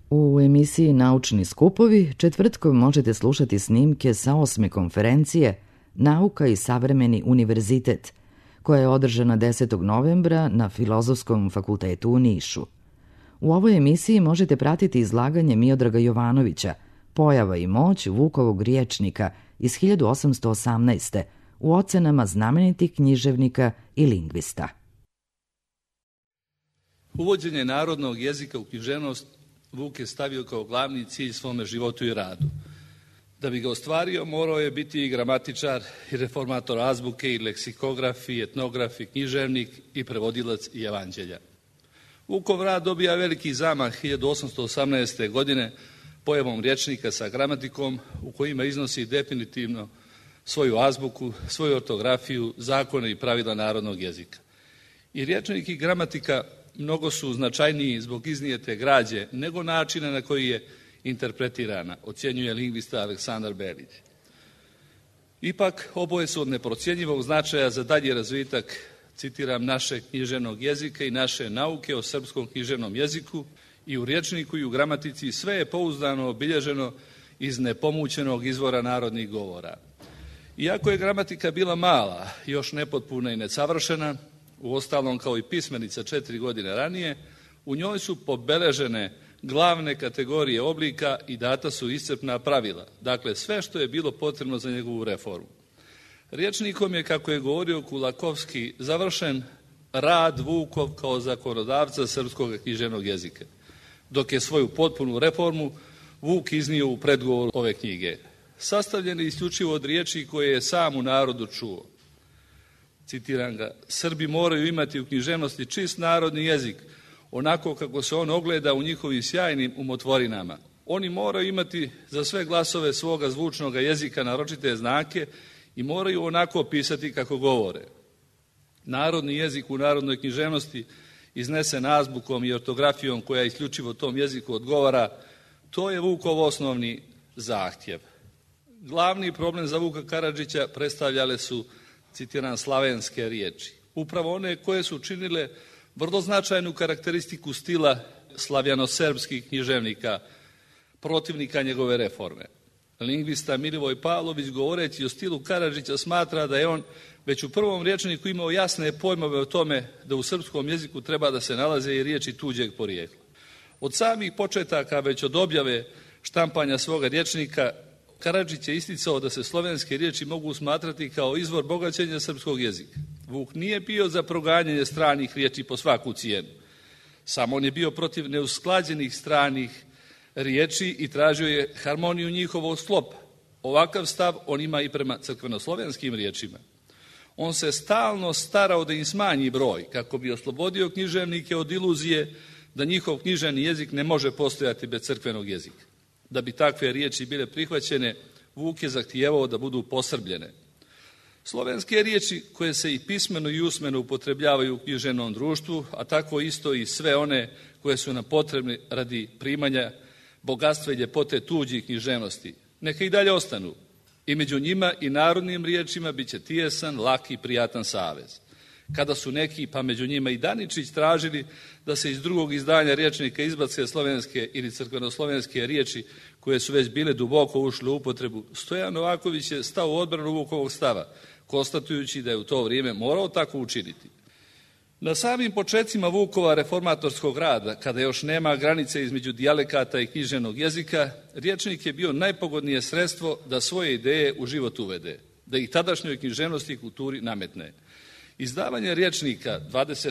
U emisiji Naučni skupovi četvrtkom možete slušati snimke sa 8. konferencije Nauka i savremeni univerzitet, koja je održana 10. novembra na Filozofskom fakultetu u Nišu. U ovoj emisiji možete pratiti izlaganje Miodraga Jovanovića, Pojava i moć Vukovog rječnika iz 1818. u ocenama znamenitih književnika i lingvista. Uvođenje narodnog jezika u književnost Vuk je stavio kao glavni cilj svome životu i radu. Da bi ga ostvario, morao je biti i gramatičar, i reformator azbuke, i leksikograf, i etnograf, i književnik, i prevodilac i evanđelja. Vukov rad dobija veliki zamah 1818. godine pojavom rječnika sa gramatikom u kojima iznosi definitivno svoju azbuku, svoju ortografiju, zakone i pravila narodnog jezika. I rječnik i gramatika mnogo su značajniji zbog iznijete građe nego načina na koji je interpretirana, ocjenjuje lingvista Aleksandar Belić. Ipak, oboje su od neprocjenjivog značaja za dalji razvitak, citiram, našeg književnog jezika i naše nauke o srpskom književnom jeziku, i u rječniku i u gramatici sve je pouzdano obilježeno iz nepomućenog izvora narodnih govora. Iako je gramatika bila mala, još nepotpuna i nesavršena, uostalom kao i pismenica 4 godine ranije, u njoj su pobeležene glavne kategorije oblika i data su iscrpna pravila, dakle sve što je bilo potrebno za njegovu reformu. Rječnikom je, kako je govorio Kulakovski, završen rad Vukov kao zakonodavca srpskog književnog jezika, dok je svoju potpunu reformu Vuk iznio u predgovoru ove knjige. Sastavljen je isključivo od riječi koje je sam u narodu čuo. Citiram ga: Srbi moraju imati u književnosti čist narodni jezik, onako kako se on ogleda u njihovim sjajnim umotvorinama. Oni moraju imati za sve glasove svoga zvučnog jezika naročite znake i moraju onako pisati kako govore. Narodni jezik u narodnoj književnosti, iznesen azbukom i ortografijom koja isključivo tom jeziku odgovara, to je Vukov osnovni zahtjev. Glavni problem za Vuka Karadžića predstavljale su, citiram, slavenske riječi. Upravo one koje su činile vrlo značajnu karakteristiku stila slavjano-serbskih književnika, protivnika njegove reforme. Lingvista Milivoj Pavlović, govoreći o stilu Karadžića, smatra da je on već u prvom rječniku imao jasne pojmove o tome da u srpskom jeziku treba da se nalaze i riječi tuđeg porijekla. Od samih početaka, već od objave štampanja svoga rječnika, Karadžić je isticao da se slovenske riječi mogu smatrati kao izvor bogaćenja srpskog jezika. Vuk nije bio za proganjanje stranih riječi po svaku cijenu. Samo on je bio protiv neusklađenih stranih riječi i tražio je harmoniju njihovog sklopa. Ovakav stav on ima i prema crkvenoslovenskim riječima. On se stalno starao da im smanji broj, kako bi oslobodio književnike od iluzije da njihov književni jezik ne može postojati bez crkvenog jezika. Da bi takve riječi bile prihvaćene, Vuk je zahtijevao da budu posrbljene. Slovenske riječi koje se i pismeno i usmeno upotrebljavaju u književnom društvu, a tako isto i sve one koje su nam potrebne radi primanja bogatstva i ljepote tuđih književnosti, neka i dalje ostanu. I među njima i narodnim riječima bit će tijesan, lak i prijatan savez. Kada su neki, pa među njima i Daničić, tražili da se iz drugog izdanja rječnika izbace slovenske ili crkvenoslovenske riječi koje su već bile duboko ušle u upotrebu, Stojan Novaković je stao u odbranu Vukovog stava, konstatujući da je u to vrijeme morao tako učiniti. Na samim počecima Vukova reformatorskog rada, kada još nema granice između dijalekata i književnog jezika, rječnik je bio najpogodnije sredstvo da svoje ideje u život uvede, da ih tadašnjoj književnosti i kulturi nametne. Izdavanje rječnika,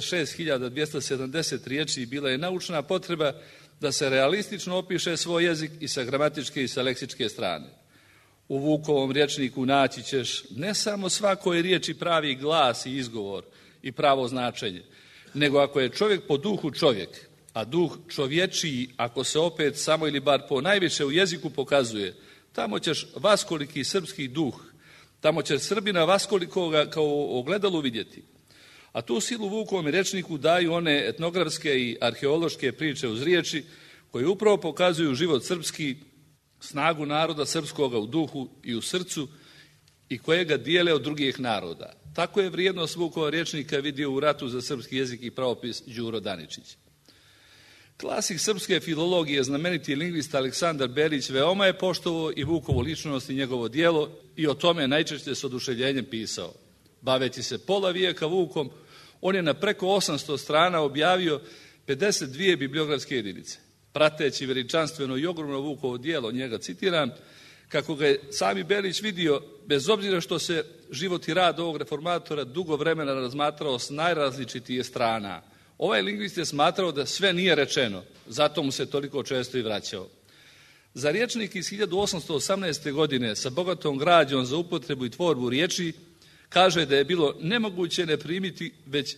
26.270 riječi, bila je naučna potreba da se realistično opiše svoj jezik i sa gramatičke i sa leksičke strane. U Vukovom rječniku naći ćeš ne samo svakoj riječi pravi glas i izgovor i pravo značenje, nego ako je čovjek po duhu čovjek, a duh čovječiji, ako se opet samo ili bar po najviše u jeziku pokazuje, tamo ćeš vaskoliki srpski duh, tamo će Srbina vaskolikoga kao ogledalu vidjeti. A tu silu Vukovom rječniku daju one etnografske i arheološke priče uz riječi koje upravo pokazuju život srpski, snagu naroda srpskoga u duhu i u srcu i koje ga dijele od drugih naroda. Tako je vrijednost Vukova rječnika vidio u ratu za srpski jezik i pravopis Đuro Daničić. Klasik srpske filologije, znameniti lingvista Aleksandar Berić, veoma je poštovao i Vukovu ličnost i njegovo djelo i o tome najčešće s oduševljenjem pisao. Baveći se pola vijeka Vukom, on je na preko 800 strana objavio 52 bibliografske jedinice. Prateći veličanstveno i ogromno Vukovo djelo, njega citiram, kako ga je sami Berić vidio, bez obzira što se život i rad ovog reformatora dugo vremena razmatrao s najrazličitije strana, ovaj lingvist je smatrao da sve nije rečeno, zato mu se toliko često i vraćao. Za rječnik iz 1818. godine sa bogatom građom za upotrebu i tvorbu riječi kaže da je bilo nemoguće ne primiti već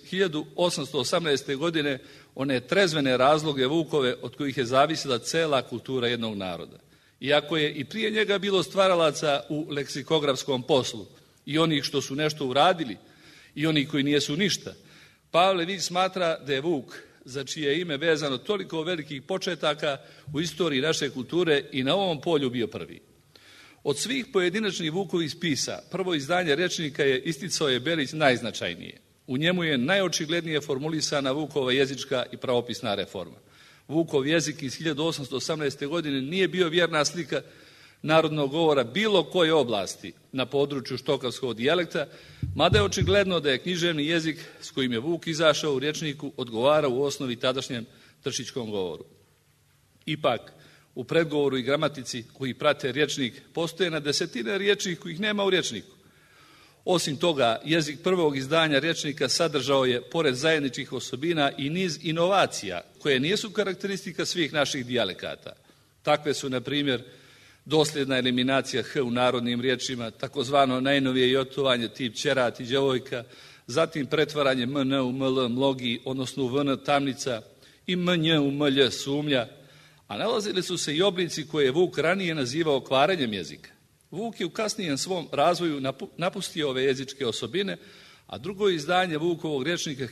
1818. godine one trezvene razloge Vukove od kojih je zavisila cela kultura jednog naroda. Iako je i prije njega bilo stvaralaca u leksikografskom poslu, i onih što su nešto uradili, i onih koji nijesu ništa, Pavle Vić smatra da je Vuk, za čije ime vezano toliko velikih početaka u istoriji naše kulture, i na ovom polju bio prvi. Od svih pojedinačnih Vukovih spisa, prvo izdanje rječnika je, isticao je Berić, najznačajnije. U njemu je najočiglednije formulisana Vukova jezička i pravopisna reforma. Vukov jezik iz 1818. godine nije bio vjerna slika narodnog govora bilo koje oblasti na području štokavskog dijalekta, mada je očigledno da je književni jezik s kojim je Vuk izašao u rječniku odgovarao u osnovi tadašnjem tršičkom govoru. Ipak, u predgovoru i gramatici koji prate rječnik postoje na desetine riječi kojih nema u rječniku. Osim toga, jezik prvog izdanja rječnika sadržao je, pored zajedničkih osobina, i niz inovacija koje nisu karakteristika svih naših dijalekata. Takve su, na primjer, dosljedna eliminacija h u narodnim riječima, takozvano najnovije jotovanje tip ćerat i djevojka, zatim pretvaranje mn u ml mlogi, odnosno u vn tamnica, i mnj u mlj sumlja, a nalazili su se i oblici koje je Vuk ranije nazivao kvarenjem jezika. Vuk je u kasnijem svom razvoju napustio ove jezičke osobine, a drugo izdanje Vukovog rječnika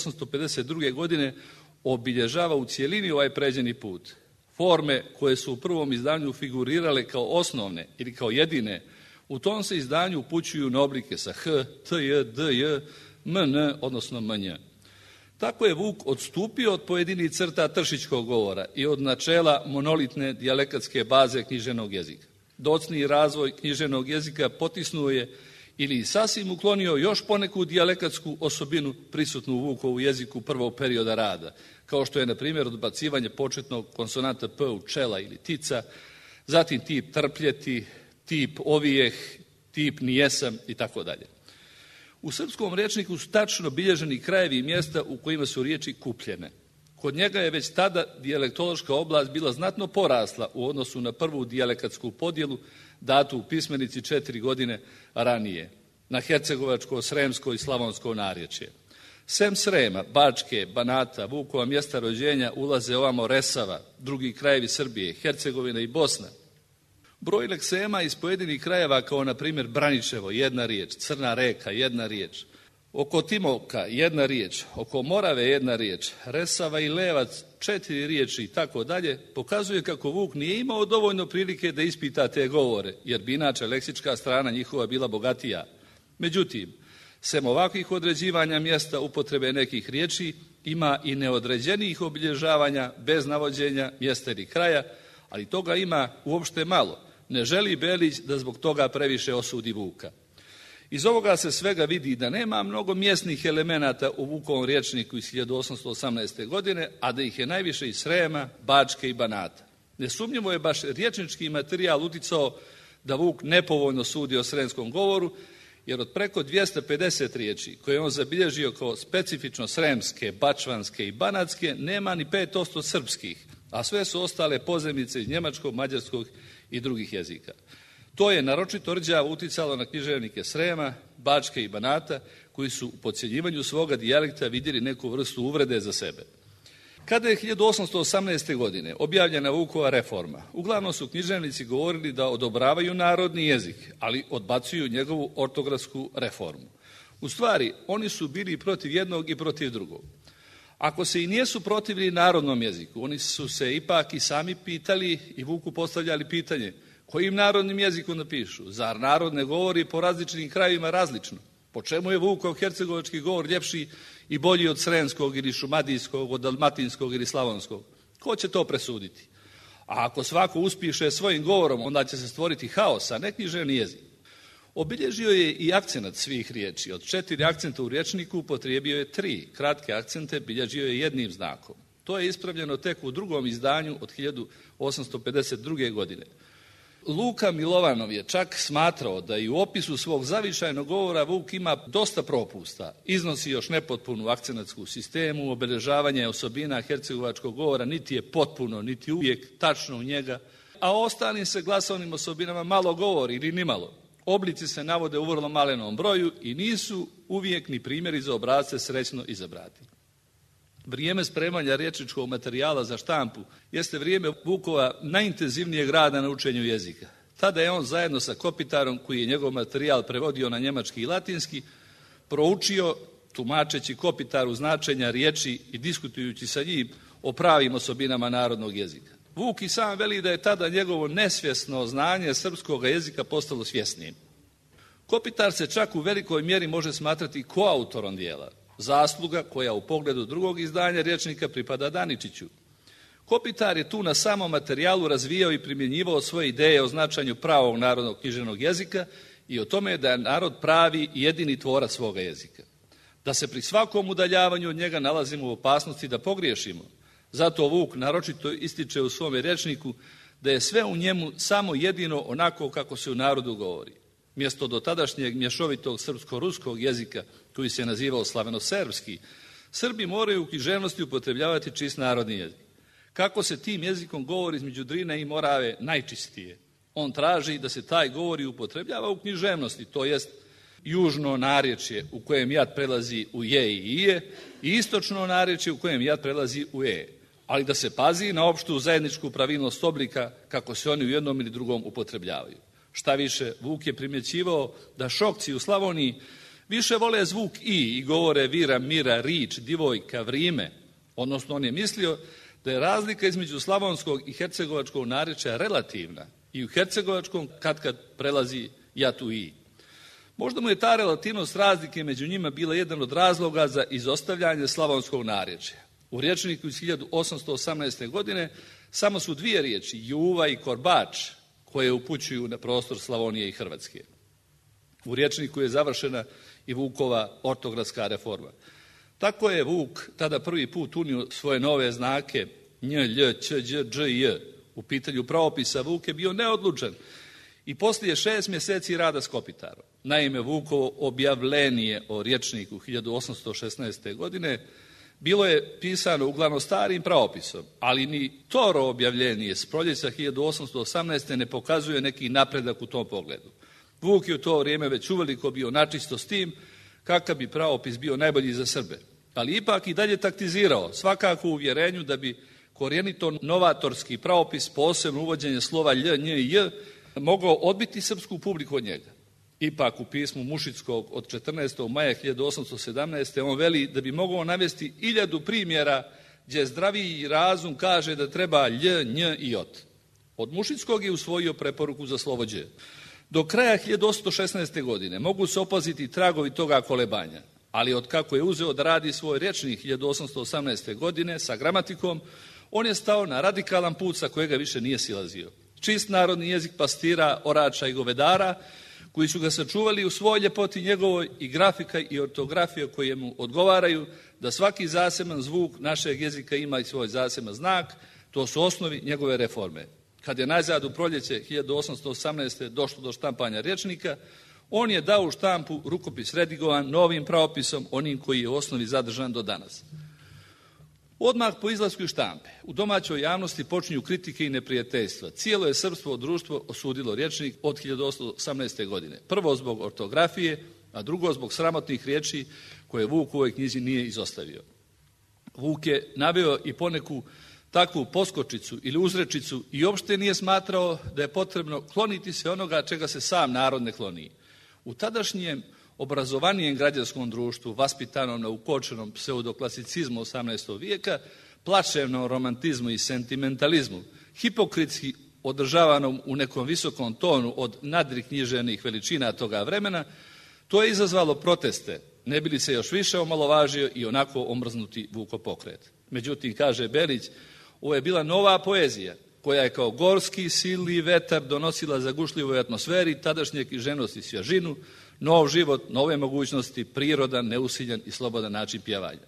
1852. godine obilježava u cijelini ovaj pređeni put. Forme koje su u prvom izdanju figurirale kao osnovne ili kao jedine, u tom se izdanju upućuju na oblike sa h, tj, dj, mn, odnosno mnj. Tako je Vuk odstupio od pojedinih crta tršičkog govora i od načela monolitne dijalekatske baze književnog jezika. Docniji razvoj književnog jezika potisnuo je ili sasvim uklonio još poneku dijalekatsku osobinu prisutnu u Vukovu jeziku prvog perioda rada, kao što je, na primjer, odbacivanje početnog konsonanta p u čela ili tica, zatim tip trpljeti, tip ovijeh, tip nijesam i tako dalje. U srpskom rječniku su tačno bilježeni krajevi i mjesta u kojima su riječi kupljene. Kod njega je već tada dijalektološka oblast bila znatno porasla u odnosu na prvu dijalektsku podjelu datu u pismenici 4 godine ranije, na hercegovačko, sremsko i slavonsko narječje. Sem Srema, Bačke, Banata, Vukova mjesta rođenja ulaze ovamo Resava, drugi krajevi Srbije, Hercegovina i Bosna. Broj leksema iz pojedinih krajeva, kao na primjer Braničevo, jedna riječ, Crna Reka, jedna riječ, oko Timovka, jedna riječ, oko Morave, jedna riječ, Resava i Levac, 4 riječi i tako dalje, pokazuje kako Vuk nije imao dovoljno prilike da ispita te govore, jer bi inače leksička strana njihova bila bogatija. Međutim, sem ovakvih određivanja mjesta upotrebe nekih riječi, ima i neodređenijih obilježavanja bez navođenja mjesta ili kraja, ali toga ima uopšte malo. Ne želi Berić da zbog toga previše osudi Vuka. Iz ovoga se svega vidi da nema mnogo mjesnih elemenata u Vukovom rječniku iz 1818. godine, a da ih je najviše iz Srema, Bačke i Banata. Nesumnjivo je baš rječnički materijal uticao da Vuk nepovoljno sudi o sremskom govoru, jer od preko 250 riječi koje je on zabilježio kao specifično sremske, bačvanske i banatske, nema ni 5% srpskih, a sve su ostale pozajmice iz njemačkog, mađarskog i drugih jezika. To je naročito rđavo uticalo na književnike Srema, Bačke i Banata, koji su u podcjenjivanju svoga dijalekta vidjeli neku vrstu uvrede za sebe. Kada je 1818. godine objavljena Vukova reforma, uglavnom su književnici govorili da odobravaju narodni jezik, ali odbacuju njegovu ortografsku reformu. U stvari, oni su bili protiv jednog i protiv drugog. Ako se i nijesu protivili narodnom jeziku, oni su se ipak i sami pitali i Vuku postavljali pitanje kojim narodnim jezikom napišu. Zar narod ne govori po različitim krajevima različno? Po čemu je Vukov hercegovački govor ljepši i bolji od sremskog ili šumadijskog, od dalmatinskog ili slavonskog? Ko će to presuditi? A ako svako uspiše svojim govorom, onda će se stvoriti haos, a ne književni jezik. Obilježio je i akcenat svih riječi. Od 4 akcenta u rječniku upotrijebio je 3. Kratke akcente bilježio je jednim znakom. To je ispravljeno tek u drugom izdanju od 1852. godine. Luka Milovanov je čak smatrao da i u opisu svog zavičajnog govora Vuk ima dosta propusta. Iznosi još nepotpunu akcentsku sistemu, obilježavanje osobina hercegovačkog govora niti je potpuno, niti uvijek tačno u njega, a o ostalim se glasovnim osobinama malo govori ili nimalo. Oblici se navode u vrlo malenom broju i nisu uvijek ni primjeri za obrasce srećno izabrati. Vrijeme spremanja rječničkog materijala za štampu jeste vrijeme Vukova najintenzivnijeg rada na učenju jezika. Tada je on zajedno sa Kopitarom, koji je njegov materijal prevodio na njemački i latinski, proučio, tumačeći Kopitaru značenja riječi i diskutujući sa njim o pravim osobinama narodnog jezika. Vuk i sam veli da je tada njegovo nesvjesno znanje srpskog jezika postalo svjesnijim. Kopitar se čak u velikoj mjeri može smatrati koautorom dijela, zasluga koja u pogledu drugog izdanja rječnika pripada Daničiću. Kopitar je tu na samom materijalu razvijao i primjenjivao svoje ideje o značenju pravog narodnog književnog jezika i o tome da je narod pravi i jedini tvorac svoga jezika. Da se pri svakom udaljavanju od njega nalazimo u opasnosti da pogriješimo. Zato Vuk naročito ističe u svome rječniku da je sve u njemu samo jedino onako kako se u narodu govori. Mjesto dotadašnjeg mješovitog srpsko-ruskog jezika, koji se nazivao slaveno-serbski, Srbi moraju u književnosti upotrebljavati čist narodni jezik. Kako se tim jezikom govori između Drine i Morave najčistije? On traži da se taj govor upotrebljava u književnosti, to jest južno narječje u kojem jad prelazi u je i ije i istočno narječje u kojem jad prelazi u e. Ali da se pazi na opštu zajedničku pravilnost oblika kako se oni u jednom ili drugom upotrebljavaju. Šta više, Vuk je primjećivao da Šokci u Slavoniji više vole zvuk i govore vira, mira, rič, divojka, vrime. Odnosno, on je mislio da je razlika između slavonskog i hercegovačkog narječja relativna i u hercegovačkom kad prelazi jat u i. Možda mu je ta relativnost razlike među njima bila jedan od razloga za izostavljanje slavonskog narječja. U rječniku iz 1818. godine samo su 2 riječi, juva i korbač, koje upućuju na prostor Slavonije i Hrvatske. U rječniku je završena i Vukova ortografska reforma. Tako je Vuk tada prvi put unio svoje nove znake nj, lj, ć, đ, dž, j. U pitanju pravopisa Vuk je bio neodlučan i poslije 6 mjeseci rada s Kopitarom. Naime, Vukovo objavljenje o rječniku 1816. godine bilo je pisano uglavnom starim pravopisom, ali ni to objavljenje s proljeća 1818. ne pokazuje neki napredak u tom pogledu. Vuk je u to vrijeme već uveliko bio načisto s tim kakav bi pravopis bio najbolji za Srbe, ali ipak i dalje taktizirao, svakako u uvjerenju da bi korijenito novatorski pravopis, posebno uvođenje slova lj, nj i j, mogao odbiti srpsku publiku od njega. Ipak u pismu Mušickog od 14. maja 1817. on veli da bi mogao navesti 1000 primjera gdje zdraviji razum kaže da treba lj, nj i j. Od Mušickog je usvojio preporuku za slovo đ. Do kraja 1816. godine mogu se opaziti tragovi toga kolebanja, ali od kako je uzeo da radi svoj rječnik 1818. godine sa gramatikom, on je stao na radikalan put sa kojega više nije silazio. Čist narodni jezik pastira, orača i govedara, koji su ga sačuvali u svoj ljepoti njegovoj i grafika i ortografija koje mu odgovaraju, da svaki zaseban zvuk našeg jezika ima i svoj zaseban znak, to su osnovi njegove reforme. Kad je nazad u proljeće 1818. došlo do štampanja rječnika, on je dao u štampu rukopis redigovan novim pravopisom, onim koji je u osnovi zadržan do danas. Odmah po izlasku iz štampe u domaćoj javnosti počinju kritike i neprijateljstva. Cijelo je srpsko društvo osudilo rječnik od 1818. godine. Prvo zbog ortografije, a drugo zbog sramotnih riječi koje Vuk u ovoj knjizi nije izostavio. Vuk je naveo i poneku takvu poskočicu ili uzrečicu i uopšte nije smatrao da je potrebno kloniti se onoga čega se sam narod ne kloni. U tadašnjem obrazovanijem građanskom društvu, vaspitanom na ukočenom pseudoklasicizmu 18. vijeka, plačevnom romantizmu i sentimentalizmu, hipokritski održavanom u nekom visokom tonu od nadriknjiženih veličina toga vremena, to je izazvalo proteste, ne bi li se još više omalovažio i onako omrznuti Vukov pokret. Međutim, kaže Belić, Ovo je bila nova poezija koja je kao gorski silni vetar donosila zagušljivoj atmosferi tadašnje književnosti svježinu, nov život, nove mogućnosti, prirodan, neusiljan i slobodan način pjevanja.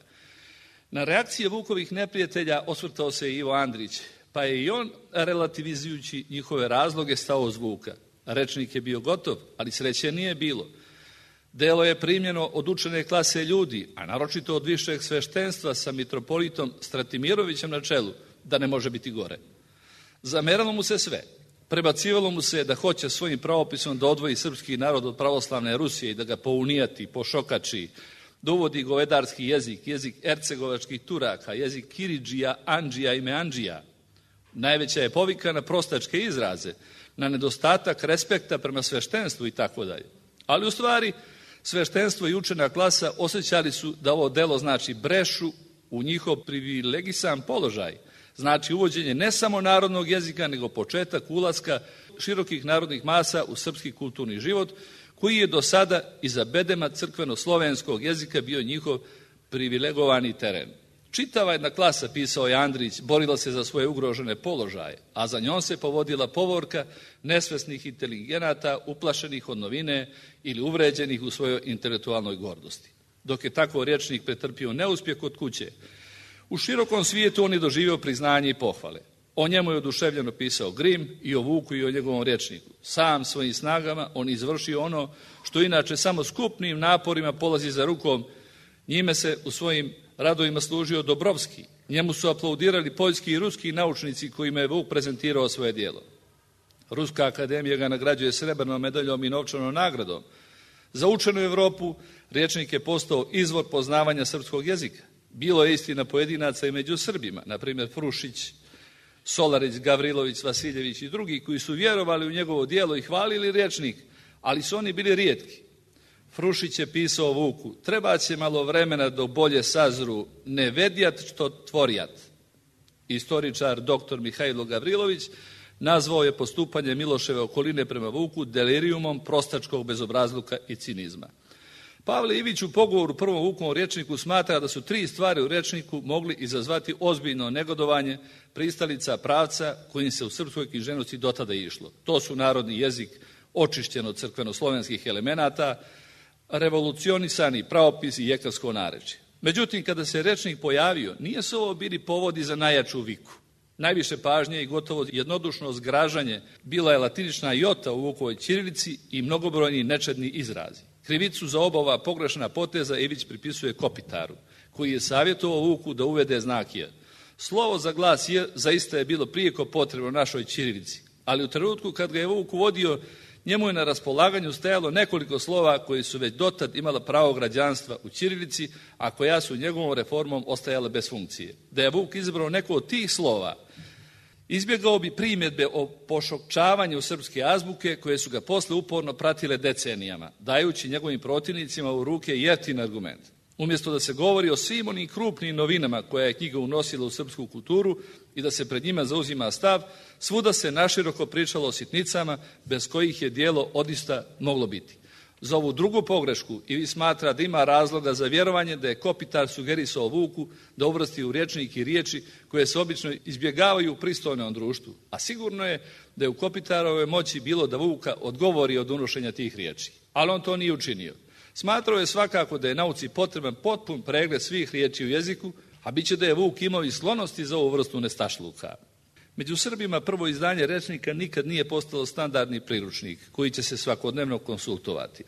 Na reakcije Vukovih neprijatelja osvrtao se i Ivo Andrić, pa je i on, relativizujući njihove razloge, stao uz Vuka. Rečnik je bio gotov, ali sreće nije bilo. Delo je primljeno od učene klase ljudi, a naročito od višeg sveštenstva sa mitropolitom Stratimirovićem na čelu, da ne može biti gore. Zameralo mu se sve. Prebacivalo mu se da hoće svojim pravopisom da odvoji srpski narod od pravoslavne Rusije i da ga pounijati, pošokači, da uvodi govedarski jezik, jezik ercegovačkih Turaka, jezik Kiridžija, Andžija i Meandžija. Najveća je povika na prostačke izraze, na nedostatak respekta prema sveštenstvu i tako dalje. Ali u stvari sveštenstvo i učena klasa osjećali su da ovo delo znači brešu u njihov privilegisan položaj, znači uvođenje ne samo narodnog jezika, nego početak ulaska širokih narodnih masa u srpski kulturni život, koji je do sada iza bedema crkveno-slovenskog jezika bio njihov privilegovani teren. Čitava jedna klasa, pisao je Andrić, borila se za svoje ugrožene položaje, a za njom se povodila povorka nesvesnih inteligenata, uplašenih od novine ili uvređenih u svojoj intelektualnoj gordosti. Dok je tako rječnik pretrpio neuspjeh kod kuće, u širokom svijetu on je doživio priznanje i pohvale. O njemu je oduševljeno pisao Grim i o Vuku i o njegovom rječniku. Sam svojim snagama on izvršio ono što inače samo skupnim naporima polazi za rukom. Njime se u svojim radovima služio Dobrovski. Njemu su aplaudirali poljski i ruski naučnici kojima je Vuk prezentirao svoje djelo. Ruska akademija ga nagrađuje srebrnom medaljom i novčanom nagradom. Za učenu Evropu rječnik je postao izvor poznavanja srpskog jezika. Bilo je istina pojedinaca i među Srbima, na primjer Frušić, Solarić, Gavrilović, Vasiljević i drugi koji su vjerovali u njegovo djelo i hvalili rječnik, ali su oni bili rijetki. Frušić je pisao Vuku, treba će malo vremena dok bolje sazru, ne vedjat što tvorijat. Istoričar dr. Mihajlo Gavrilović nazvao je postupanje Miloševe okoline prema Vuku delirijumom prostačkog bezobrazluka i cinizma. Pavle Ivić u pogovoru u prvom Vukovom rječniku smatra da su 3 stvari u rječniku mogli izazvati ozbiljno negodovanje pristalica pravca kojim se u srpskoj književnosti dotada išlo. To su narodni jezik očišćen od crkveno-slovenskih elemenata, revolucionisani pravopis i jekavsko narečje. Međutim, kada se rječnik pojavio, nije su ovo bili povodi za najjaču viku. Najviše pažnje i gotovo jednodušno zgražanje bila je latinična jota u Vukovoj ćirilici i mnogobrojni nečedni izrazi. Krivicu za oba ova pogrešna poteza Ivić pripisuje Kopitaru, koji je savjetovao Vuku da uvede znak J. Slovo za glas J zaista je bilo prijeko potrebno našoj ćirilici, ali u trenutku kad ga je Vuk uvodio, njemu je na raspolaganju stajalo nekoliko slova koji su već dotad imala pravo građanstva u ćirilici, a koja su njegovom reformom ostajala bez funkcije. Da je Vuk izbrao neko od tih slova, izbjegao bi primjedbe o pošokčavanju srpske azbuke koje su ga posle uporno pratile decenijama, dajući njegovim protivnicima u ruke jeftin argument. Umjesto da se govori o svim onim krupnim novinama koje je knjiga unosila u srpsku kulturu i da se pred njima zauzima stav, svuda se naširoko pričalo o sitnicama bez kojih je djelo odista moglo biti. Za ovu drugu pogrešku Ivić smatra da ima razloga za vjerovanje da je Kopitar sugerisao Vuku da uvrsti u rječnik i riječi koje se obično izbjegavaju u pristojnom društvu, a sigurno je da je u Kopitarove moći bilo da Vuka odgovori od unošenja tih riječi. Ali on to nije učinio. Smatrao je svakako da je nauci potreban potpun pregled svih riječi u jeziku, a bit će da je Vuk imao i sklonosti za ovu vrstu nestašluka. Među Srbima prvo izdanje rečnika nikad nije postalo standardni priručnik koji će se svakodnevno konsultovati.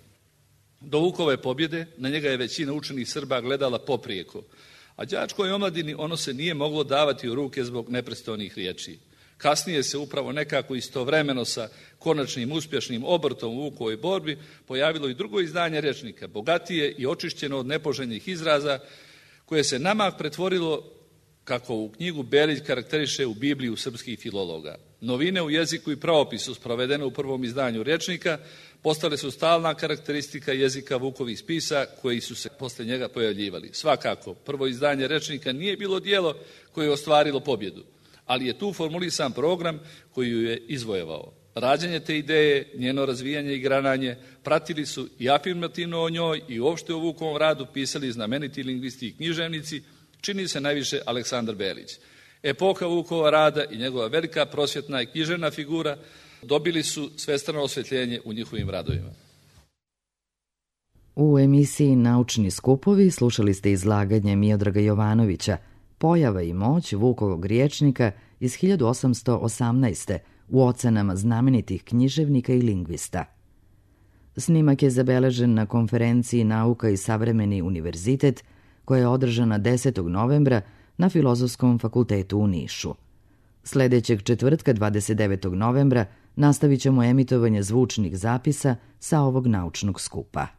Do Vukove pobjede na njega je većina učenih Srba gledala poprijeko, a đačkoj omladini ono se nije moglo davati u ruke zbog nepristojnih riječi. Kasnije se upravo nekako istovremeno sa konačnim uspješnim obrtom u Vukovoj borbi pojavilo i drugo izdanje rečnika, bogatije i očišćeno od nepoželjnih izraza, koje se namah pretvorilo, kako u knjigu Belić karakteriše, u Bibliju srpskih filologa. Novine u jeziku i pravopisu sprovedene u prvom izdanju rječnika postale su stalna karakteristika jezika Vukovih spisa koji su se posle njega pojavljivali. Svakako, prvo izdanje rječnika nije bilo djelo koje je ostvarilo pobjedu, ali je tu formulisan program koji ju je izvojevao. Rađanje te ideje, njeno razvijanje i grananje pratili su i afirmativno o njoj i uopšte o Vukovom radu pisali znameniti lingvisti i književnici, čini se najviše Aleksandar Belić. Epoha Vukova rada i njegova velika prosvjetna i književna figura dobili su svestrano osvjetljenje u njihovim radovima. U emisiji Naučni skupovi slušali ste izlaganje Miodraga Jovanovića Pojava i moć Vukovog rječnika iz 1818. u ocenama znamenitih književnika i lingvista. Snimak je zabeležen na konferenciji Nauka i savremeni univerzitet koja je održana 10. novembra na Filozofskom fakultetu u Nišu. Sljedećeg četvrtka 29. novembra nastavit ćemo emitovanje zvučnih zapisa sa ovog naučnog skupa.